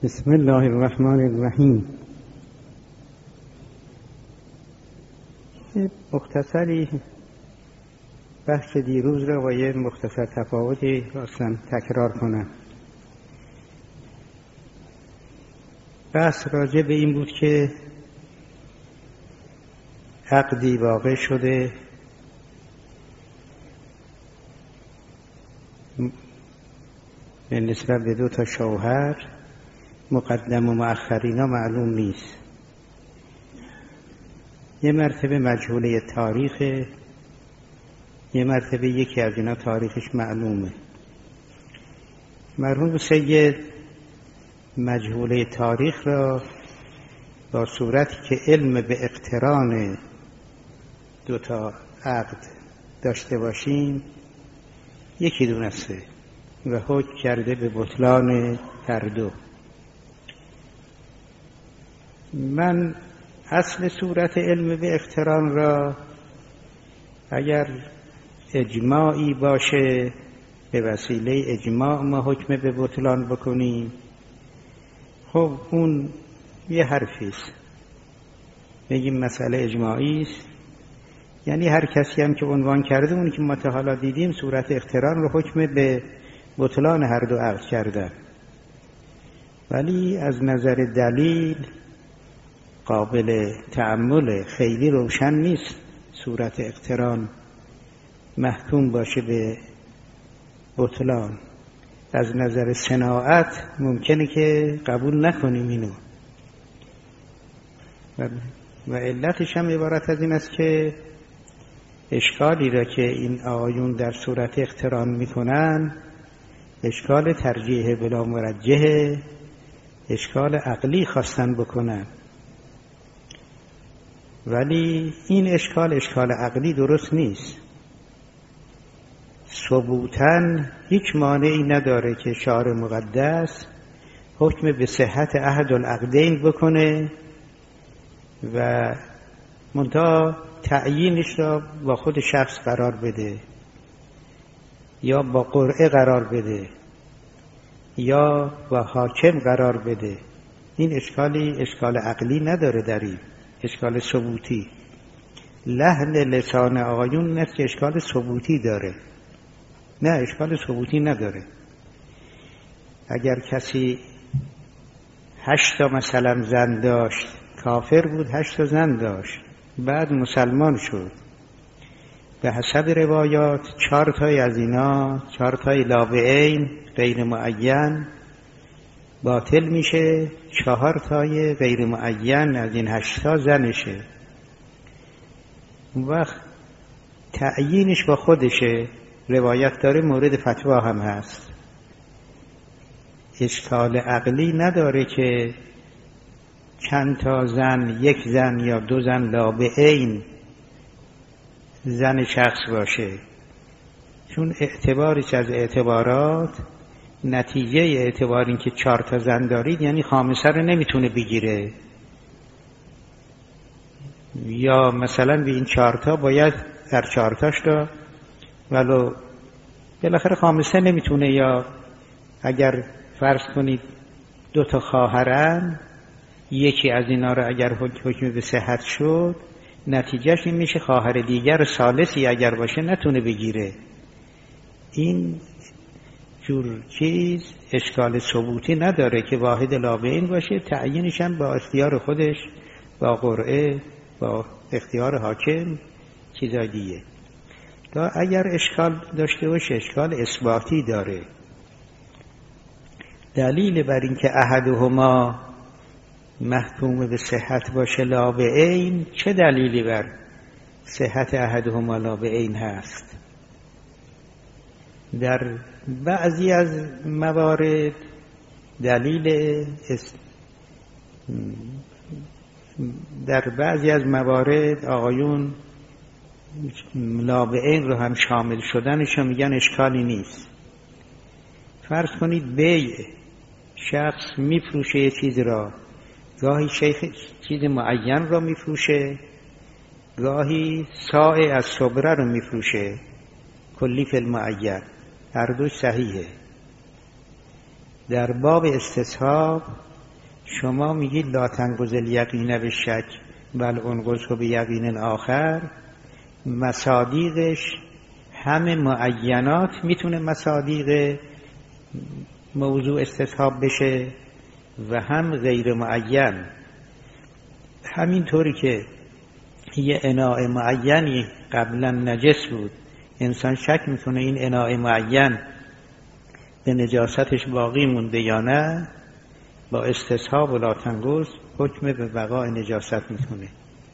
بسم الله الرحمن الرحیم. مختصری بحث دیروز را با یه مختصر تفاوتی اصلا تکرار کنم. بحث راجع به این بود که عقدی واقع شده به نسبت به دو تا شوهر، مقدم و مؤخرینا معلوم نیست. یه مرتبه مجهوله تاریخ، یه مرتبه یکی از اینا تاریخش معلومه. مرحوم سید مجهوله تاریخ را با صورتی که علم به اقتران دو تا عقد داشته باشیم یکی دونسته و حکم کرده به بطلان هر دو. من اصل صورت علم به اقتران را اگر اجماعی باشه به وسیله اجماع ما حکم به بطلان بکنیم، خب اون یه حرفیست، بگیم مسئله اجماعی است، یعنی هر کسی هم که عنوان کرده اونی که ما تا حالا دیدیم صورت اقتران رو حکم به بطلان هر دو عقد کردن. ولی از نظر دلیل قابل تأمل، خیلی روشن نیست صورت اقتران محکوم باشه به بطلان. از نظر صناعت ممکنه که قبول نکنیم اینو و علتش هم عبارت از این است که اشکالی را که این آیون در صورت اقتران میکنن اشکال ترجیح بلا مرجحه، اشکال عقلی خواستن بکنن، ولی این اشکال عقلی درست نیست. ثبوتاً هیچ مانعی نداره که شارع مقدس حکم به صحت احد العقدین بکنه و منتها تعیینش را با خود شخص قرار بده یا با قرعه قرار بده یا با حاکم قرار بده. این اشکال عقلی نداره، در این اشکال ثبوتی. لحن لسان آقایون این است که اشکال ثبوتی داره. نه، اشکال ثبوتی نداره. اگر کسی 8 تا مثلا زن داشت، کافر بود، 8 تا زن داشت، بعد مسلمان شد، به حسب روایات 4 تای از اینا، 4 تای لابعین غیر معین باطل میشه، 4 تای غیر معین از این 8 تا زنشه. اون وقت تعیینش با خودشه، روایت داره، مورد فتوا هم هست. اشکال عقلی نداره که چند تا زن، 1 زن یا 2 زن لابعین زن شخص باشه، چون اعتبارش از اعتبارات، نتیجه اعتبار این که 4 تا زن دارید یعنی خامسه رو نمیتونه بگیره، یا مثلا به این 4 تا باید در 4 تاش را ولو بالاخره خامسه نمیتونه، یا اگر فرض کنید 2 تا خواهرن، یکی از اینا رو اگر حکم به صحت شد نتیجهش این میشه خواهر دیگر ثالثی اگر باشه نتونه بگیره. این جور چیز اشکال ثبوتی نداره که واحد لابعین باشه، تعیینش هم با اختیار خودش، با قرعه، با اختیار حاکم، چیزای دیگه. تا اگر اشکال داشته باشه اشکال اثباتی داره. دلیل بر این که احدهما محکوم به صحت باشه لابعین، چه دلیلی بر صحت احدهما لابعین هست؟ در بعضی از موارد در بعضی از موارد آقایون لابعین رو هم شامل شدنش رو میگن اشکالی نیست. فرض کنید بیع، شخص میفروشه یه چیز را، گاهی چیز معین را میفروشه، گاهی ساعه از صبره رو میفروشه، کلی فی المعین، هر دو صحیحه. در باب استصحاب شما میگید لا تنقض الیقین بالشک بل انقضه بیقین آخر، مصادیقش همه معینات میتونه مصادیق موضوع استصحاب بشه و هم غیر معین. همینطوری که یه اناء معینی قبلا نجس بود، انسان شک میکنه این اناء معین به نجاستش باقی مونده یا نه، با استصحاب و لا تنقض حکم به بقای نجاست میکنه.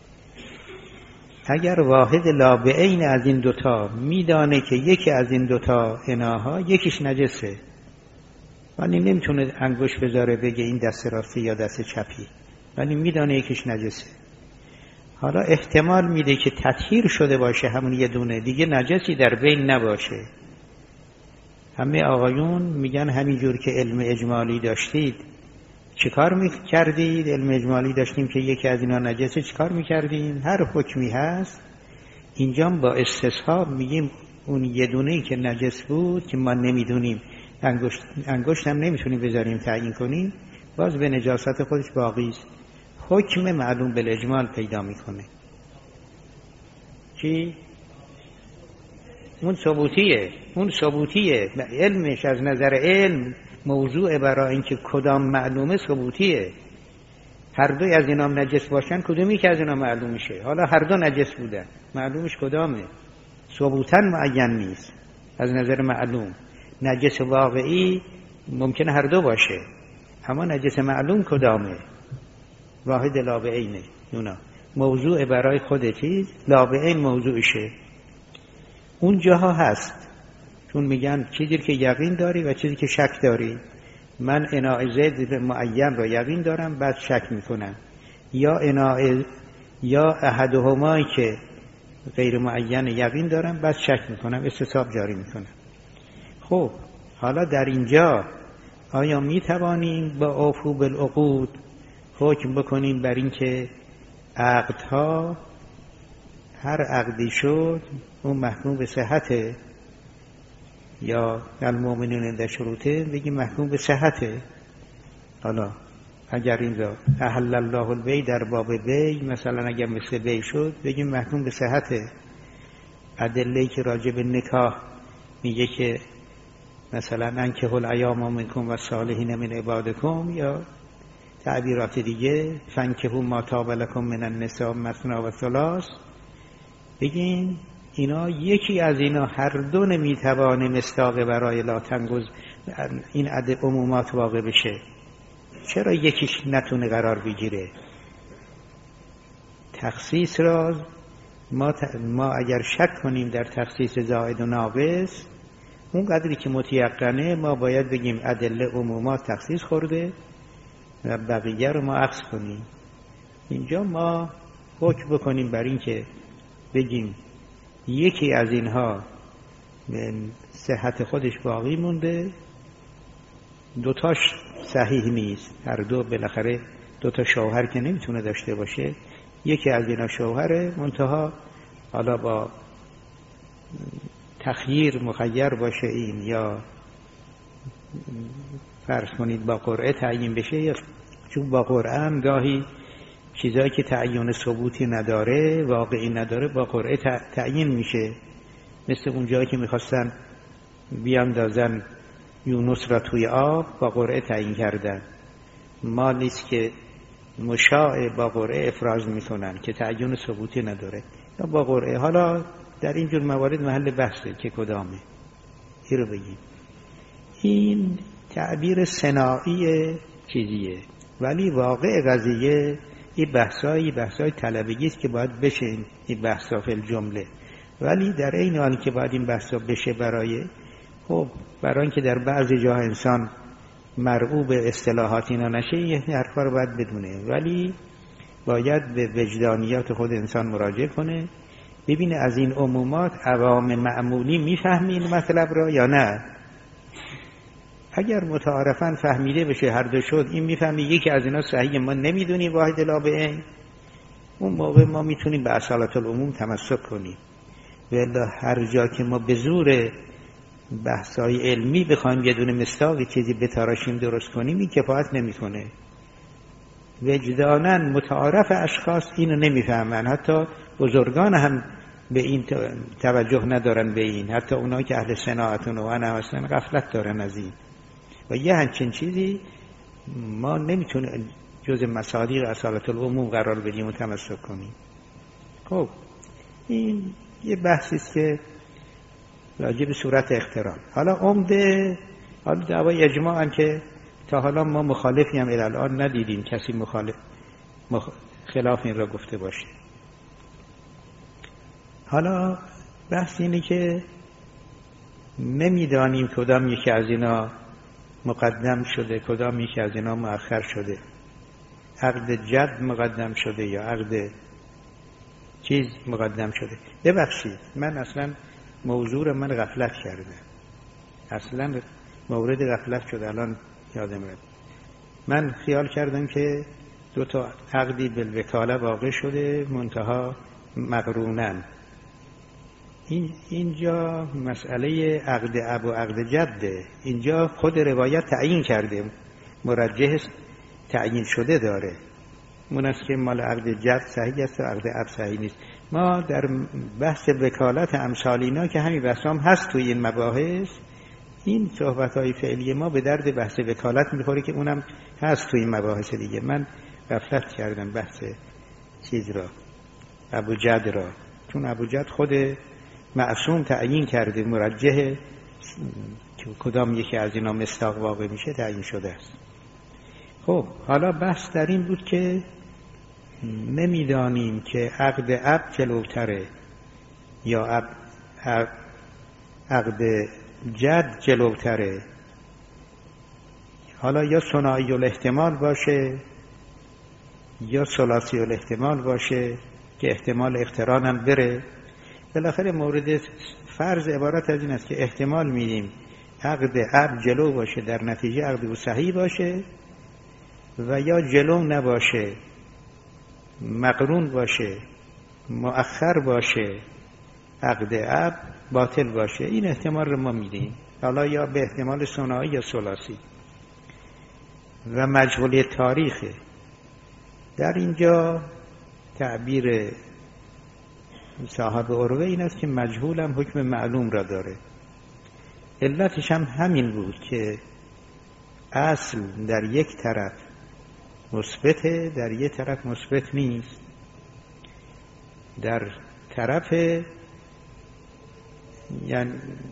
اگر واحد لابعین از این دوتا میدانه که یکی از این دوتا اناها یکیش نجسه، ولی نمیتونه انگشت بذاره بگه این دست راستی یا دست چپی، ولی میدانه یکیش نجسه. حالا احتمال میده که تطهیر شده باشه همون یه دونه، دیگه نجسی در بین نباشه. همه آقایون میگن همینجور که علم اجمالی داشتید چه کار میکردید؟ علم اجمالی داشتیم که یکی از اینا نجسه، چه کار میکردیم؟ هر حکمی هست اینجا با استصحاب میگیم اون یه دونه‌ای که نجس بود که ما نمیدونیم، انگشت هم نمیتونیم بذاریم تعیین کنیم، باز به نجاست خودش باقی است، حکم معلوم بالاجمال پیدا میکنه. چی؟ اون ثبوتیه علمش از نظر علم موضوع برای اینکه کدام معلومه ثبوتیه. هر دوی از اینا نجس باشن کدومی که از اینا معلوم میشه؟ حالا هر دو نجس بودن، معلومش کدامه؟ ثبوتاً معین نیست از نظر معلوم. نجس واقعی ممکنه هر دو باشه، اما نجس معلوم کدامه؟ واحد لابعینه. اونا موضوع برای خود چیز لابعین موضوعشه. اون جاها هست چون میگن چیزی که یقین داری و چیزی که شک داری. من اناء زید معین رو یقین دارم بعد شک میکنم، یا احدهمایی که غیر معین یقین دارم بعد شک میکنم، استصحاب جاری میکنم. خب حالا در اینجا آیا میتوانیم با اوفو بالعقود حکم بکنیم بر این که عقدها هر عقدی شد اون محکوم به صحته، یا المؤمنون عند شروطه بگیم محکوم به صحته؟ حالا اگر اینجا احل الله البیع در باب بیع مثلا اگر مثل بیع شد بگیم محکوم به صحته. ادله‌ای که راجع به نکاح میگه که مثلا انکحوا الایام منکم والصالحین من عبادکم، یا تعبیرات دیگه فانکحوا ما طاب لکم من النساء مثنی و ثلاث، بگین اینا یکی از اینا هر دو نمیتوانه مصداق برای لا تنقض این عدد عمومات واقع بشه. چرا یکیش نتونه قرار بگیره؟ تخصیص را ما اگر شک کنیم در تخصیص زائد و ناقص، اون قدری که متیقنه ما باید بگیم ادله عمومات تخصیص خورده و بقیه رو ما عکس کنیم. اینجا ما حکم بکنیم بر این که بگیم یکی از اینها صحت خودش باقی مونده، دوتاش صحیح نیست، هر دو بالاخره دوتا شوهر که نمیتونه داشته باشه، یکی از اینا شوهره منتها حالا با تخییر مخیر باشه این، یا فرض کنید با قرعه تعیین بشه، یا چون با قرعه هم گاهی چیزایی که تعیین ثبوتی نداره واقعی نداره با قرعه تعیین میشه، مثل اون جایی که میخواستن بیاندازن یونس را توی آب با قرعه تعیین کردن، مالیست که مشاع با قرعه افراز میکنن که تعیین ثبوتی نداره یا با قرعه. حالا در اینجور موارد محل بحثه که کدامه، این رو بگیم. این تعبیر صناعی چیزیه، ولی واقع قضیه این بحثای طلبگی است که باید بشه این بحثا فی الجمله، ولی در این حالی که باید این بحثا بشه برای اینکه در بعضی جاها انسان مرعوب به اصطلاحات اینا نشه، این حرفا رو باید بدونه، ولی باید به وجدانیات خود انسان مراجعه کنه ببینه از این عمومات عوام معمولی میفهمین مطلب را یا نه. اگر متعارفاً فهمیده بشه هر دو شد، این میفهمی یکی از اینا صحیح ما نمیدونیم واحد لابعین، اون موقع ما میتونیم به اصالت العموم تمسک کنیم. ولی هر جا که ما به زور بحث‌های علمی بخوایم یه دونه مصداق چیزی بتراشیم درست کنیم، این کفایت نمیکنه. وجداناً متعارف اشخاص اینو نمیفهمن، حتی بزرگان هم به این توجه ندارن به این، حتی اونایی که اهل صناعت و نوعن هستن غفلت دارن از این و یه همچین چیزی ما نمیتونیم جز مصادیق اصالت العموم قرار بدیم و تمسک کنیم. خب این یه بحثی است که راجع به صورت اقتران. حالا عمده حالا دعوای اجماع هم که تا حالا ما مخالفی هم الان ندیدیم کسی خلاف این را گفته باشه. حالا بحث اینه که نمیدانیم کدام یکی از اینا مقدم شده کدام یکی از اینا مؤخر شده، عقد جد مقدم شده یا عقد چیز مقدم شده. ببخشید من اصلا موضوع رو من غفلت کردم، اصلا مورد غفلت شده الان یادم رفت. من خیال کردم که دو تا عقدی بالوکاله واقع شده منتها مقرونن. اینجا مسئله عقد اب و عقد جده، اینجا خود روایت تعیین کرده، مرجح تعیین شده داره، اون است که مال عقد جد صحیح است و عقد اب صحیح نیست. ما در بحث وکالت امثال اینا که همین بحثام هست توی این مباحث، این صحبت‌های فعلی ما به درد بحث وکالت میخوره که اونم هست توی این مباحث دیگه. من غفلت کردم بحث چیز را، ابو جد را، چون ابو جد خود معصوم تعیین کرده مرجح کدام یکی از اینا مصداق واقع میشه تعیین شده است. خب حالا بحث در این بود که نمیدانیم که عقد اب جلوتره یا عقد جد جلوتره، حالا یا ثنایی الاحتمال باشه یا ثلاثی الاحتمال باشه که احتمال اقتران هم بره. بالاخره مورد فرض عبارت از این است که احتمال میدیم عقد اب جلو باشه در نتیجه عقد او صحیح باشه و یا جلو نباشه مقرون باشه مؤخر باشه عقد اب باطل باشه. این احتمال رو ما میدیم، حالا یا به احتمال ثنایی یا ثلاثی. و مجهول تاریخه در اینجا تعبیر صاحب عروه این است که مجهول هم حکم معلوم را داره. علتش هم همین بود که اصل در یک طرف مثبته در یک طرف مثبت نیست. در طرف یعنی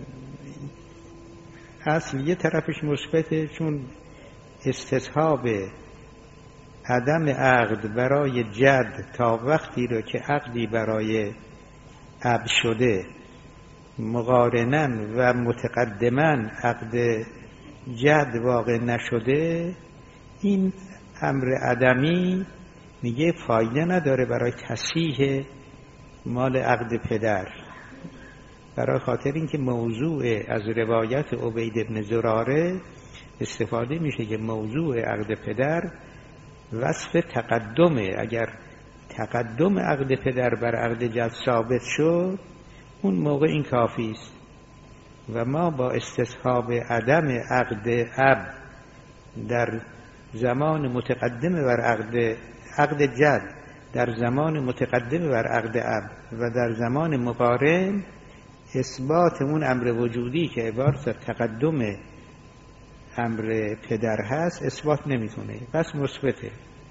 اصل یک طرفش مثبته چون استصحاب عدم عقد برای جد تا وقتی رو که عقدی برای اب شده مقارناً و متقدماً عقد جد واقع نشده، این امر عدمی میگه فایده نداره برای تصحیح مال عقد پدر، برای خاطر اینکه موضوع از روایت عبید بن زراره استفاده میشه که موضوع عقد پدر وصف تقدمه. اگر تقدم عقد پدر بر عقد جد ثابت شد اون موقع این کافی است و ما با استصحاب عدم عقد اب در زمان متقدم بر عقد جد در زمان متقدم بر عقد اب و در زمان مقارن اثبات اون امر وجودی که عبارت از تقدم امر پدر هست اثبات نمی‌کنه، پس مثبته.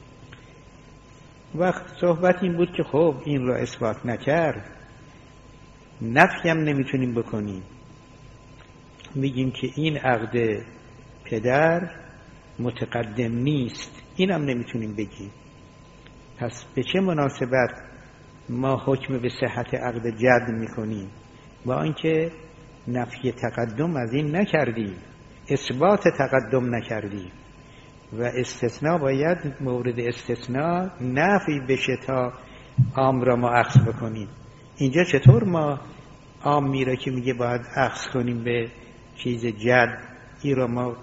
وقت صحبت این بود که خب این را اثبات نکرد نفی هم نمیتونیم بکنیم، میگیم که این عقد پدر متقدم نیست، این هم نمیتونیم بگیم. پس به چه مناسبت ما حکم به صحت عقد جد میکنیم با اینکه نفی تقدم از این نکردیم، اثبات تقدم نکردیم و استثناء باید مورد استثناء نفی بشه تا عام را ما اخذ بکنیم. اینجا چطور ما عام میره که میگه باید اخذ کنیم به چیز جد، این را ما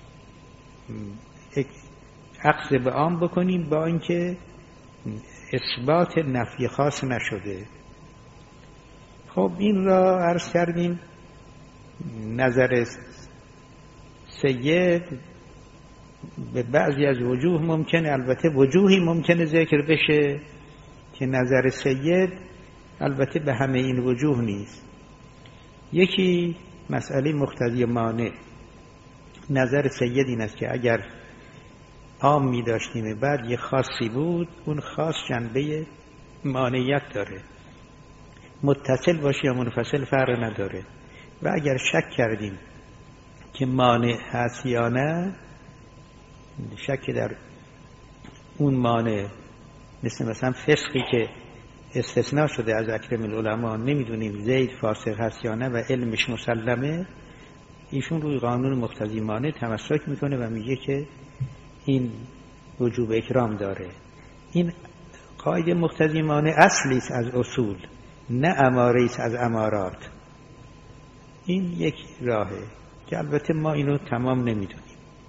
اخذ به عام بکنیم با اینکه اثبات نفی خاص نشده. خب این را عرض کردیم. نظر سید به بعضی از وجوه ممکنه، البته وجوهی ممکنه ذکر بشه که نظر سید البته به همه این وجوه نیست. یکی مسئله مقتضی مانع. نظر سید این است که اگر عام می داشتیم بعد یه خاصی بود، اون خاص جنبه مانعیت داره، متصل باشه یا منفصل فرق نداره. و اگر شک کردیم که مانع هست یا نه، شک در اون مانع، مثلا فسقی که استثناء شده از اکرم العلماء، نمیدونیم زید فاسق هست یا نه و علمش مسلمه، ایشون روی قانون مقتضی مانع تمسک میکنه و میگه که این وجوب اکرام داره. این قاعده مقتضی مانع اصلی است از اصول، نه اماره است از امارات. این یک راهه که البته ما اینو تمام نمیدونیم.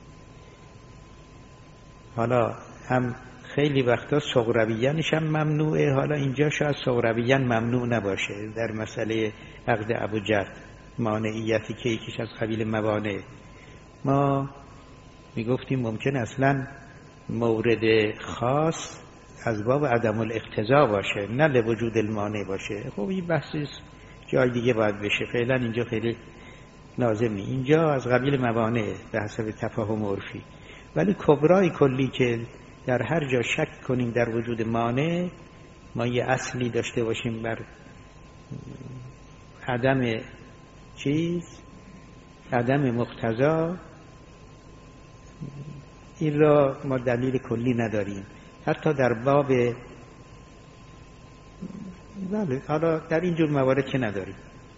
حالا هم خیلی وقتا صغرویانش هم ممنوعه، حالا اینجا شاید صغرویان ممنوع نباشه. در مسئله عقد ابوجهل مانعیتی که یکیش از قبیل موانع، ما میگفتیم ممکن اصلا مورد خاص از باب عدم الاقتضا باشه، نه لوجود المانع باشه. خب این بحثی جای دیگه باید بشه، فعلا اینجا خیلی لازم نیست. اینجا از قبیل موانع به حسب تفاهم عرفی. ولی کبرای کلی که در هر جا شک کنیم در وجود مانع، ما یه اصلی داشته باشیم بر عدم عدم مقتضا، این را ما دلیل کلی نداریم. حتی در باب حالا در اینجور موارد که نداریم.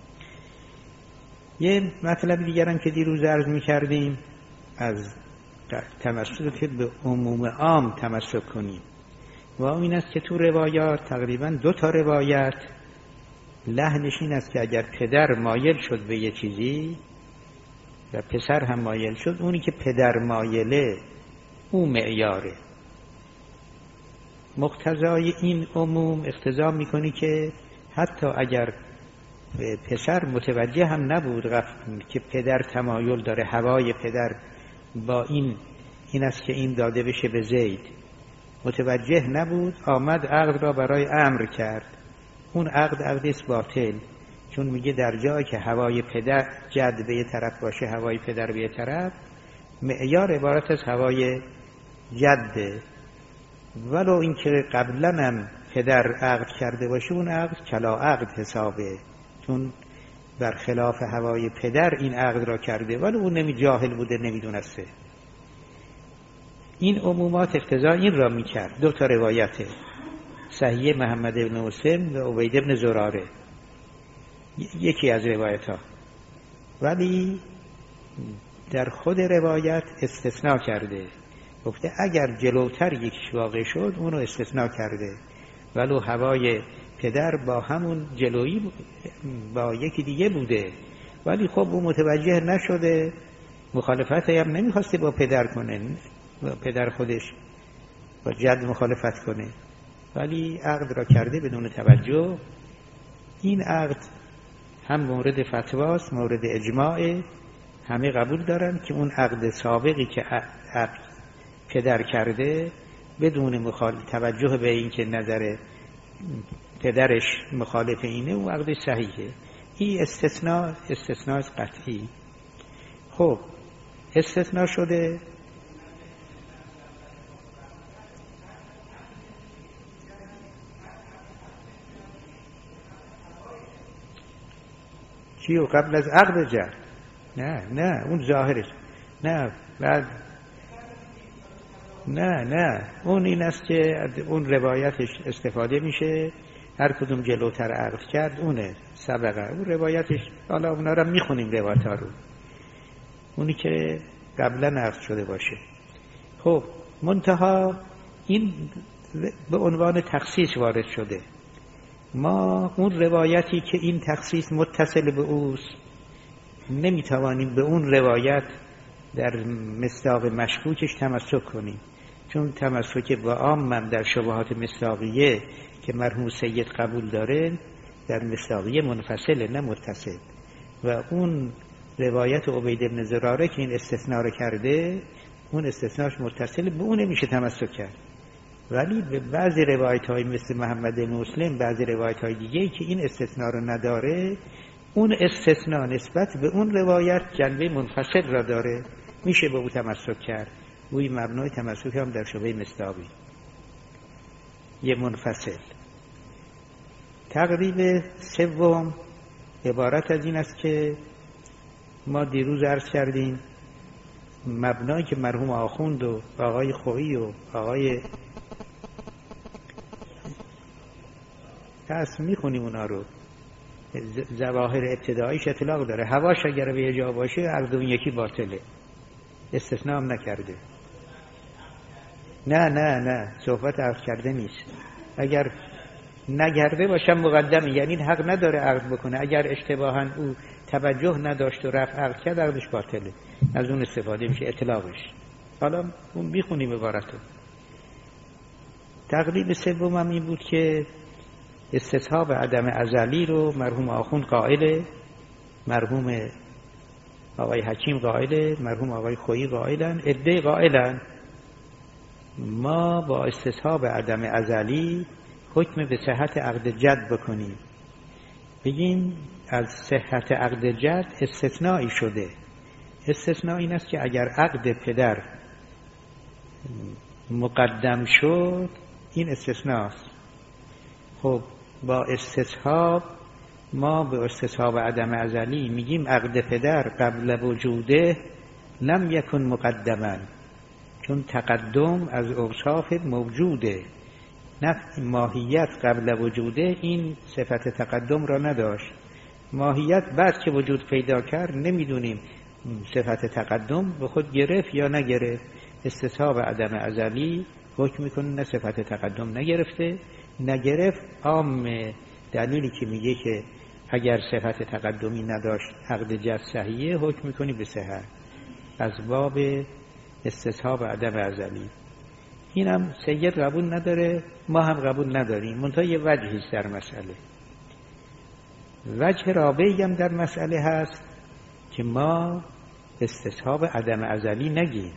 یه مطلب دیگر هم که دیروز عرض می‌کردیم، از تمسک که به عموم عام تمسک کنیم، و این است که تو روایات تقریبا 2 روایت لحنش این است که اگر پدر مایل شد به یه چیزی و پسر هم مایل شد، اونی که پدر مایله او معیاره. مقتضای این عموم اقتضا میکنی که حتی اگر پسر متوجه هم نبود که پدر تمایل داره، هوای پدر با این است که این داده بشه به زید، متوجه نبود، آمد عقد را برای امر کرد، اون عقد است باطل. چون میگه در جایی که هوای پدر جد به یه طرف باشه، هوای پدر به یه طرف، معیار عبارت از هوای جده. ولو این که قبلا هم پدر عقد کرده باشه، اون عقد کلا عقد حسابه، چون برخلاف هوای پدر این عقد را کرده، ولی اون جاهل بوده، نمیدونسته. این عمومات اقتضا این را میکرد. 2 روایته، صحیح محمد بن مسلم و عبید بن زراره، یکی از روایت ها. ولی در خود روایت استثناء کرده، گفته اگر جلوتر یکیش واقع شد اونو استثناء کرده، ولو هوای پدر با همون جلویی با یکی دیگه بوده، ولی خب اون متوجه نشده، مخالفت هم نمیخواسته با پدر کنه، با پدر خودش با جد مخالفت کنه، ولی عقد را کرده بدون توجه. این عقد هم مورد فتواست، مورد اجماع، همه قبول دارن که اون عقد سابقی که عقد پدر کرده بدون توجه به این که نظر پدرش مخالف اینه، اون عقد صحیحه. این استثناء قطعی. خب استثناء شده، چیو قبل از عقد جد؟ نه اون ظاهرش، نه بعد، نه اون این است که اون روایتش استفاده میشه، هر کدوم جلوتر عقد کرد اونه سبقه، اون روایتش، حالا اونا رو میخونیم روایت ها رو، اونی که قبلا عقد شده باشه. خب منتها این به عنوان تخصیص وارد شده. ما اون روایتی که این تخصیص متصل به اوست نمیتوانیم به اون روایت در مصداق مشکوکش تمسک کنیم، چون تمسک با عامم در شبهات مصداقیه که مرحوم سید قبول داره در مصداقیه منفصله نه متصل. و اون روایت عبید بن زراره که این استثناء رو کرده، اون استثناش متصل به اون نمیشه تمسک کرد. ولی به بعضی روایت‌های مثل محمد مسلم، بعضی روایت‌های دیگه‌ای که این استثناء رو نداره، اون استثناء نسبت به اون روایت جنبه منفصل را داره، میشه به او تمسک کرد. گویی مبنای تمسک هم در شبهه مصداقی یه منفصل. تقریب سوم عبارت از این است که ما دیروز عرض کردیم مبنایی که مرحوم آخوند و آقای خویی و آقای پس میخونیم اونا رو، ظواهر ابتداییش اطلاق داره. هواش اگر به جا باشه عقد اون یکی باطله، استثناء هم نکرده. نه صحبت عقد کرده نیست. اگر نگرده باشم مقدمه، یعنی حق نداره عقد بکنه. اگر اشتباهاً او توجه نداشت و رفع عقد کرد عقدش باطله، از اون استفاده میشه اطلاقش. حالا اون میخونیم عبارتو. تقریب سوم هم این بود که استصحاب عدم ازلی رو مرحوم آخوند قائله، مرحوم آقای حکیم قائله، مرحوم آقای خویی قائلن، عده قائلن. ما با استصحاب عدم ازلی حکم به صحت عقد جد بکنیم، بگیم از صحت عقد جد استثنایی شده. استثناء این است که اگر عقد پدر مقدم شد این استثناست. خب با استصحاب ما به استصحاب عدم ازلی میگیم عقد پدر قبل وجوده لم یکن مقدما، چون تقدم از اوصاف موجوده، نه ماهیت قبل وجوده این صفت تقدم را نداشت. ماهیت بعد که وجود پیدا کرد نمیدونیم صفت تقدم به خود گرفت یا نگرفت. استصحاب عدم ازلی حکم میکنه نه صفت تقدم نگرفت. عام دلیلی که میگه که اگر صفت تقدمی نداشت عقد جد صحیحه، حکم میکنی به صحت از باب استصحاب عدم ازلی. اینم سید قبول نداره، ما هم قبول نداریم. منتها یه وجهی در مسئله. وجه رابعی هم در مسئله هست که ما استصحاب عدم ازلی نگیم.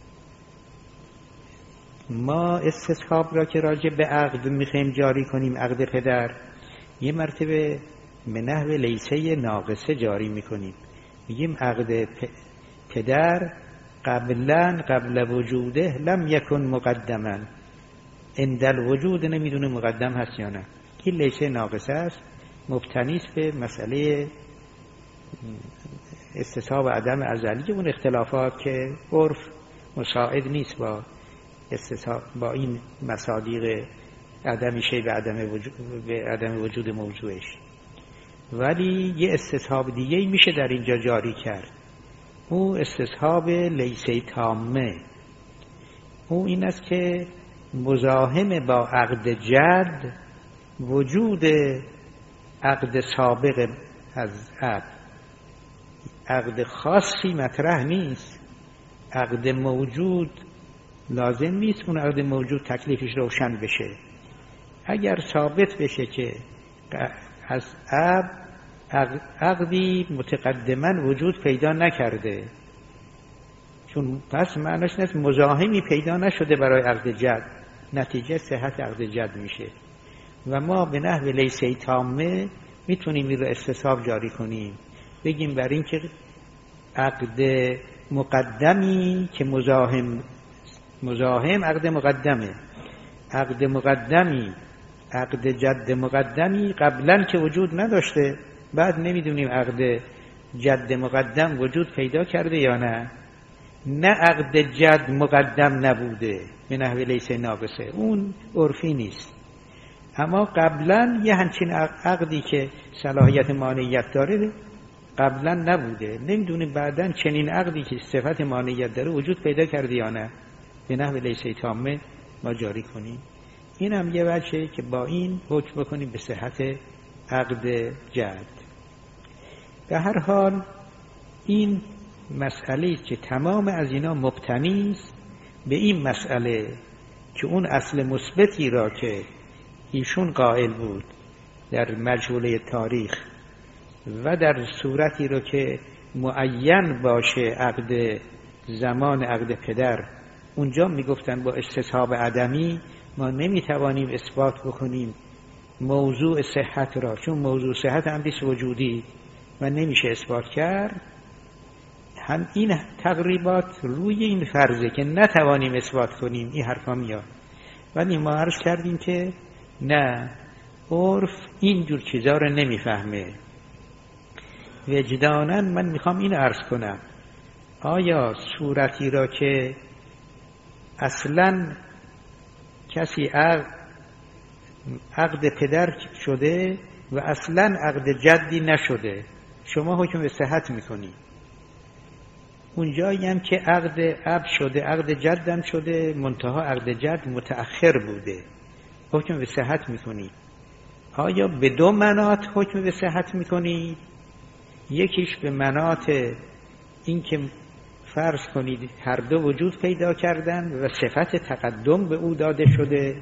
ما استصحاب را که راجع به عقد میخوایم جاری کنیم، عقد پدر، یه مرتبه به نحو لیسه ناقصه جاری میکنیم. میگیم عقد پدر قبل وجوده لم یکن مقدما، عند الوجود نمیدونه مقدم هست یا نه. این لیسه ناقصه است، مبتنی است به مسئله استصحاب عدم ازلی. اون اختلافات که عرف مساعد نیست با این مصادیق عدم شی به عدم وجود موضوعش. ولی یه استصحاب دیگه میشه در اینجا جاری کرد، او استصحاب لیسه تامه. او این است که مزاحم با عقد جد وجود عقد سابق از عقد خاصی مطرح نیست. عقد موجود لازم نیست اون عقد موجود تکلیفش روشن بشه. اگر ثابت بشه که از عقدی متقدما وجود پیدا نکرده، چون پس معنیش نیست مزاحمی پیدا نشده برای عقد جد، نتیجه صحت عقد جد میشه. و ما به نحو لیسه تامه میتونیم این رو استصحاب جاری کنیم، بگیم بر این که عقد مقدمی که مزاحم عقد مقدمه، عقد جد مقدمی قبلا که وجود نداشته، بعد نمیدونیم عقد جد مقدم وجود پیدا کرده یا نه عقد جد مقدم نبوده به نحو لیسه ناقصه، اون عرفی نیست. اما قبلا یه همچین عقدی که صلاحیت مانعیت داره قبلا نبوده، نمیدونیم بعداً چنین عقدی که صفت مانعیت داره وجود پیدا کرده یا نه، به نحو لیسه تامه ما جاری کنیم. این هم یه وجهه که با این حکم بکنیم به صحت عقد جد. به هر حال این مسئله که تمام از اینا مبتنی است به این مسئله که اون اصل مثبتی را که ایشون قائل بود در مجهوله تاریخ و در صورتی رو که معین باشه عقد زمان عقد پدر اونجا میگفتن با استصحاب عدمی ما نمیتوانیم اثبات بکنیم موضوع صحت را، چون موضوع صحت امریست وجودی و نمیشه اثبات کرد. هم این تقریبات روی این فرضه که نتوانیم اثبات کنیم این حرفا میاد. ولی ما عرض کردیم که نه، عرف اینجور چیزا رو نمیفهمه. وجداناً من میخوام این عرض کنم، آیا صورتی را که اصلاً کسی عقد پدر شده و اصلاً عقد جدی نشده، شما حکم به صحت میکنی، اونجایی هم که عقد اب شده عقد جدم شده منتها عقد جد متأخر بوده، حکم به صحت میکنی. آیا به دو مناط حکم به صحت میکنی؟ یکیش به مناط این که فرض کنید هر دو وجود پیدا کردن و صفت تقدم به او داده شده،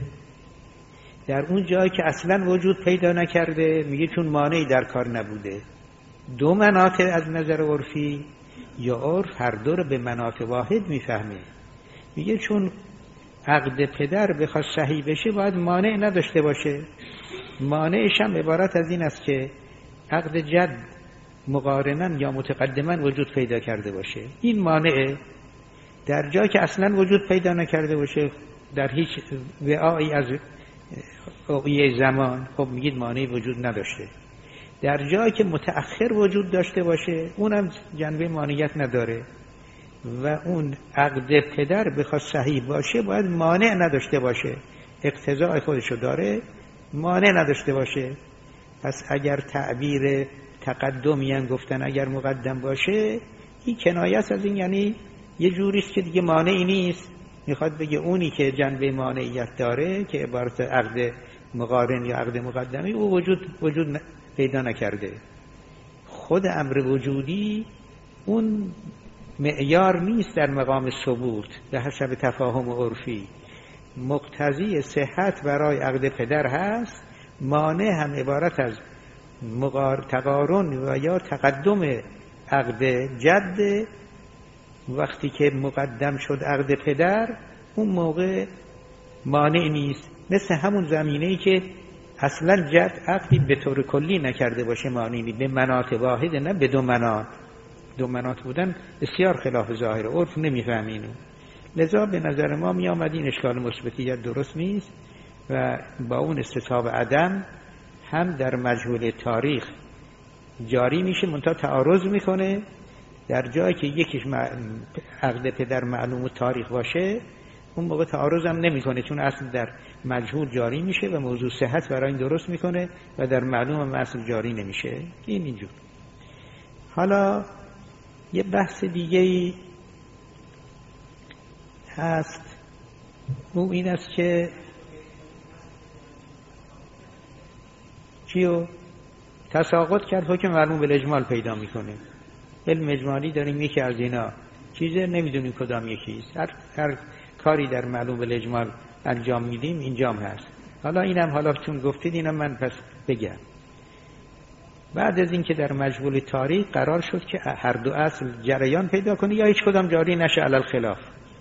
در اون جایی که اصلا وجود پیدا نکرده میگه چون مانعی در کار نبوده. دو مناط از نظر عرفی، یا عرف هر دو رو به مناط واحد میفهمه، میگه چون عقد پدر بخواد صحیح بشه باید مانع نداشته باشه. مانعش هم عبارت از این است که عقد جد مقارناً یا متقدماً وجود پیدا کرده باشه. این مانعه. در جایی که اصلاً وجود پیدا نکرده باشه در هیچ وعایی از اوعیه زمان، خب میگید مانعی وجود نداشته. در جایی که متأخر وجود داشته باشه اونم جنبه مانعیت نداره و اون عقد پدر بخواد صحیح باشه باید مانع نداشته باشه، اقتضاء خودشو داره، مانع نداشته باشه. پس اگر تعبیر تقدمی هم گفتن اگر مقدم باشه، این کنایت از این، یعنی یه جوریست که دیگه مانعی نیست، میخواد بگه اونی که جنبه مانعیت داره که عبارت عقد مقارن یا عقد مقدمی او وجود پیدا نکرده. خود امر وجودی اون معیار نیست در مقام ثبوت به حسب تفاهم عرفی. مقتضی صحت برای عقد پدر هست، مانع هم عبارت از تقارن و یا تقدم عقد جد. وقتی که مقدم شد عقد پدر اون موقع مانع نیست، مثل همون زمینه‌ای که اصلا جد عقدی به طور کلی نکرده باشه مانع نیست، به مناط واحد نه به دو مناط. دو مناط بودن بسیار خلاف ظاهر عرف، نمیفهمی اینو. لذا به نظر ما می آمد این اشکال مثبتیت درست نیست و با اون استصحاب عدم هم در مجهول تاریخ جاری میشه، منتها تعارض میکنه. در جایی که یکیش عقد پدر معلوم تاریخ باشه اون موقع تعارض هم نمیکنه، چون اصل در مجهول جاری میشه و موضوع صحت برای این درست میکنه و در معلوم هم اصل جاری نمیشه. این اینجور. حالا یه بحث دیگه‌ای هست، اون این است که چیو تساقط کرد حکم معلوم بالاجمال پیدا میکنه. علم اجمالی داریم، یکی از اینا چیزه نمیدونیم کدام یکیست. هر کاری در معلوم بالاجمال انجام میدیم اینجام هست. حالا اینم حالا چون گفتید اینم من پس بگم. بعد از این که در مجهول تاریخ قرار شد که هر دو اصل جریان پیدا کنه یا هیچ کدام جاری نشه علی الخلاف.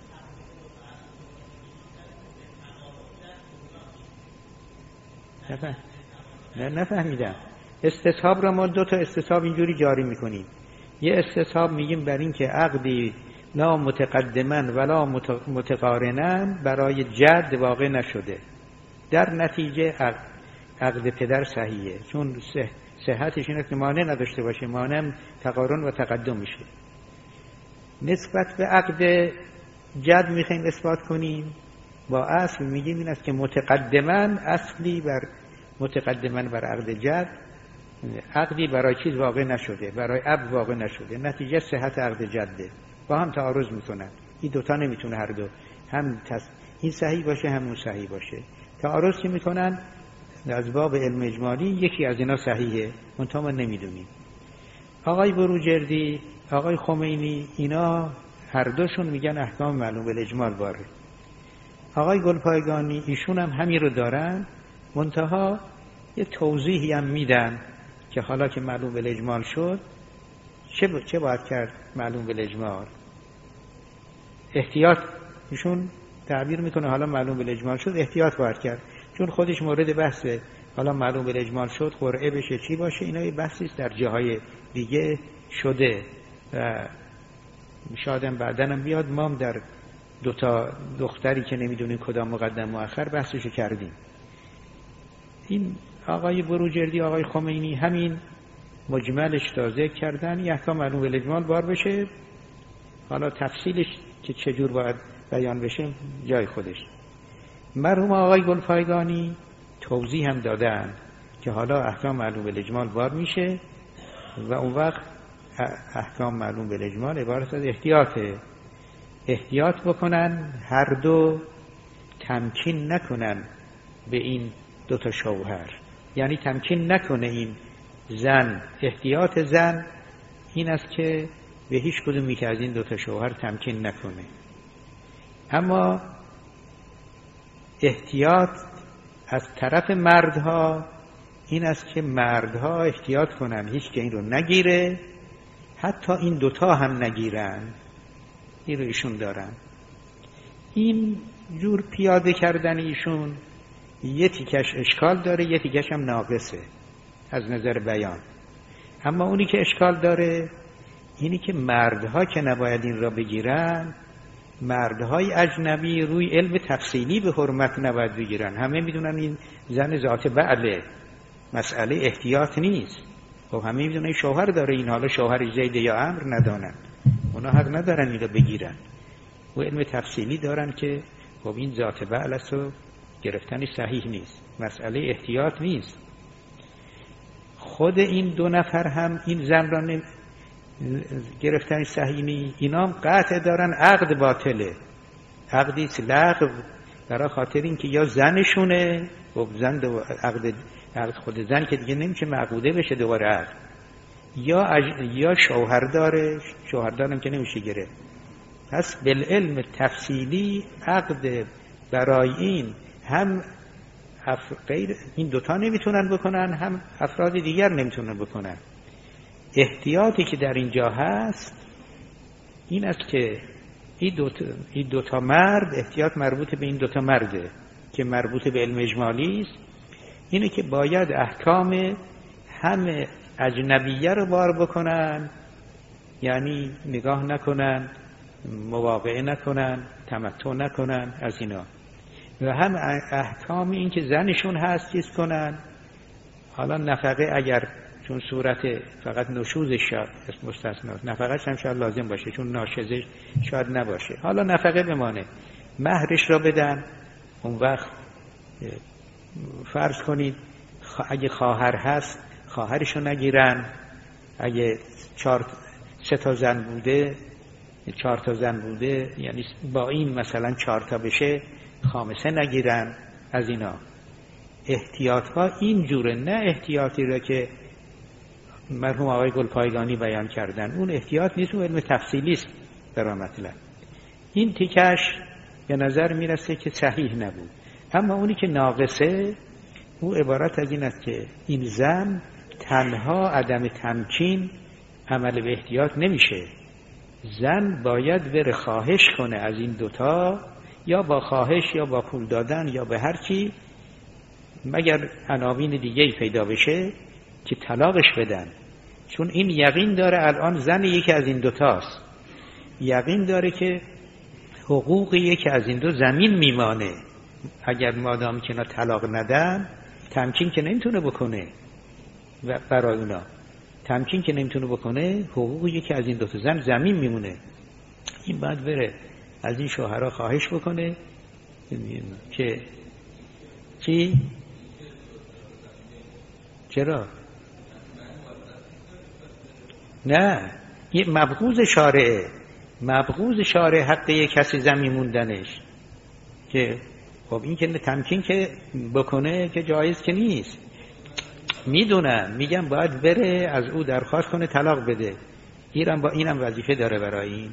نفهمیدم. استصحاب را ما دو تا استصحاب اینجوری جاری میکنیم. یه استصحاب میگیم بر این که عقدی لا متقدما ولا متقارنا برای جد واقع نشده، در نتیجه عقد پدر صحیحه، چون صحتش اینه که مانع نداشته باشه، مانع تقارن و تقدم میشه. نسبت به عقد جد میخوایم اثبات کنیم، با اصل میگیم این است که متقدما اصلی بر متقدما بر عقد جد، عقدی برای چیز واقع نشده، برای اب واقع نشده، نتیجه صحت عقد جده. با هم تعارض میکنن، این دوتا نمیتونه هر دو هم این صحیح باشه هم اون صحیح باشه. تعارض که میکنن از باب علم اجمالی یکی از اینا صحیحه، منتها ما نمیدونیم. آقای بروجردی، آقای خمینی، اینا هر دوشون میگن احکام معلوم بالاجمال باره. آقای گلپایگانی ایشون هم همین رو دارن، منتها یه توضیحی هم میدن که حالا که معلوم بالاجمال شد چه باید کرد معلوم بالاجمال. احتیاط ایشون تعبیر میکنه حالا معلوم بالاجمال شد احتیاط باید کرد، چون خودش مورد بحثه. حالا معلوم بالاجمال شد قرعه بشه چی باشه، اینا یه بحثی است در جاهای دیگه شده و شاید بعداً بیاد. ما هم در دوتا دختری که نمیدونیم کدام مقدم مؤخر بحثشو کردیم. این آقای بروجردی، آقای خمینی همین مجملش را ذکر کردن، یه احکام معلوم بالاجمال بار بشه. حالا تفصیلش که چجور باید بیان بشه جای خودش. مرحوم آقای گلپایگانی توضیح هم دادن که حالا احکام معلوم بالاجمال بار میشه و اون وقت احکام معلوم بالاجمال عبارت از احتیاط بکنن، هر دو تمکین نکنن به این دوتا شوهر، یعنی تمکین نکنه این زن. احتیاط زن این است که به هیچ کدومی که از این دوتا شوهر تمکین نکنه. اما احتیاط از طرف مردها این است که مردها احتیاط کنن هیچ که این رو نگیره، حتی این دوتا هم نگیرن. این رو ایشون دارن. این جور پیاده کردن ایشون یه تیکش اشکال داره، یه تیکش هم ناقصه از نظر بیان. اما اونی که اشکال داره اینی که مردها که نباید این را بگیرن، مردهای اجنبی روی علم تفصیلی به حرمت نباید بگیرن. همه میدونن این زن ذات بعله، مسئله احتیاط نیست. خب همه میدونن این شوهر داره، این حالا شوهر زید یا عمرو ندانن، اونا حق ندارن این را بگیرن. و علم تفصیلی دارن که خب این ذات بعل است و گرفتن صحیح نیست، مسئله احتیاط نیست. خود این دو نفر هم این زن را گرفتن صحیح نیست، اینا هم قطع دارن عقد باطله، عقدی لغو، برای خاطر این که یا زنشونه، خب زن عقد خود زن که دیگه نمیشه معقوده بشه دوباره عقد، یا شوهر دارم که نمیشه گرفت. پس بالعلم تفصیلی عقد برای این هم غیر این دوتا نمیتونن بکنن، هم افراد دیگر نمیتونن بکنن. احتیاطی که در اینجا هست این است که این دوتا مرد، احتیاط مربوط به این دوتا مرده که مربوط به علم اجمالی است، اینه که باید احکام همه اجنبیه رو بار بکنن، یعنی نگاه نکنن، مواقعه نکنن، تمتع نکنن از اینا، و هم احکام این که زنشون هست چیز کنن. حالا نفقه اگر چون صورت فقط نشوزش شاید مستثنا، نفقهش هم شاید لازم باشه چون ناشزش شاید نباشه، حالا نفقه بمانه، مهرش را بدن. اون وقت فرض کنید اگه خواهر هست خواهرش رو نگیرن، اگه 3 تا زن بوده 4 تا زن بوده، یعنی با این مثلا 4 تا بشه خامسه نگیرن. از اینا احتیاط ها این جوره، نه احتیاطی را که مرحوم آقای گلپایگانی بیان کردن. اون احتیاط نیست، اون علم تفصیلی است برای مطلب. این تیکش به نظر میرسه که صحیح نبود. اما اونی که ناقصه او عبارت از این است که این زن تنها عدم تمکین عمل به احتیاط نمیشه، زن باید بره خواهش کنه از این دوتا، یا با خواهش یا با پول دادن یا به هر چی، مگر عناوین دیگه پیدا بشه که طلاقش بدن. چون این یقین داره الان زن یکی از این دوتاست، یقین داره که حقوق یکی از این دو زمین میمانه. اگر مادام که اینا طلاق ندن تمکین که نمیتونه بکنه، و برای اونا تمکین که نمیتونه بکنه، حقوق یکی از این دو زن زمین میمونه. این باید بره از این شوهرها خواهش بکنه که چی؟ چرا؟ نه، این مبغوض شارع حق یک کسی زمین موندنش، که خب این که تمکین که بکنه که جایز که نیست. میدونن، میگم باید بره از او درخواست کنه طلاق بده. اینم وظیفه داره برای این.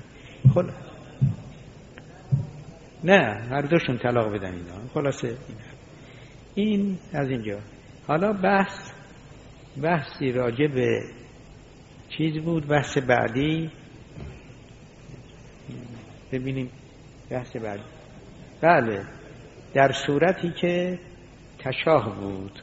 نه، هر دوشون طلاق بدن اینا. خلاصه این از اینجا. حالا بحثی راجع به چیز بود. بحث بعدی ببینیم بحث بعد. بله، در صورتی که تشاه بود.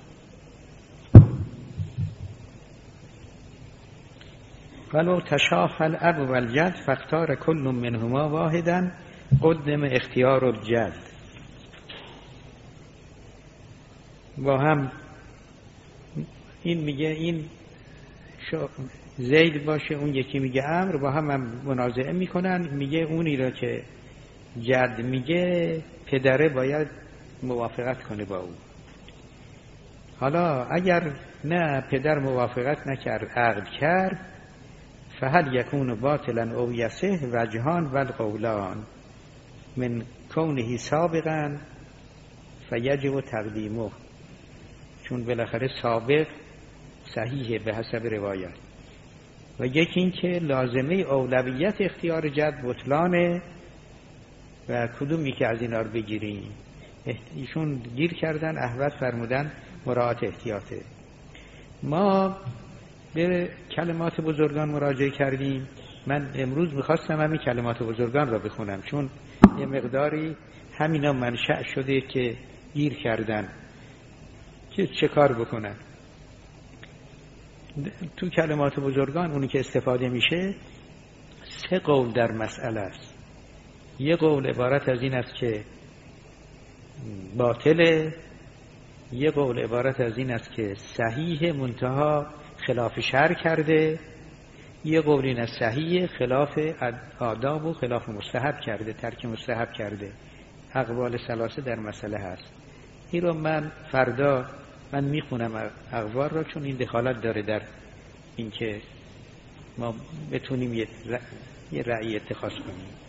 ولو تشاه الاب و الجد فاختار کل منهما واحدا قدم اختیار الجد. با هم این میگه این زید باشه، اون یکی میگه عمرو، با هم منازعه میکنن. میگه اونی را که جد میگه پدره باید موافقت کنه با او. حالا اگر نه پدر موافقت نکرد، عقد کرد، فهل یکون باطلا او یصح وجهان و القولان من کونه سابقا فیجب تقدیمه. چون بالاخره سابق صحیحه به حسب روایت. و یکی این که لازمه اولویت اختیار جد بطلانه و کدومی که از اینا رو بگیریم. ایشون گیر کردن، احوط فرمودن مراعات احتیاطه. ما به کلمات بزرگان مراجعه کردیم. من امروز میخواستم همین کلمات بزرگان را بخونم، چون یه مقداری همینا منشأ شده که گیر کردن که چه کار بکنن. تو کلمات بزرگان اونی که استفاده میشه 3 قول در مسئله است. یه قول عبارت از این است که باطله، یه قول عبارت از این است که صحیح منتها خلاف شرع کرده، یه قول این است صحیح خلاف آداب و خلاف مستحب کرده، ترک مستحب کرده. اقوال 3 در مسئله هست. این رو من فردا میخونم اقوال را، چون این دخالت داره در این که ما بتونیم یه رأی اتخاذ کنیم.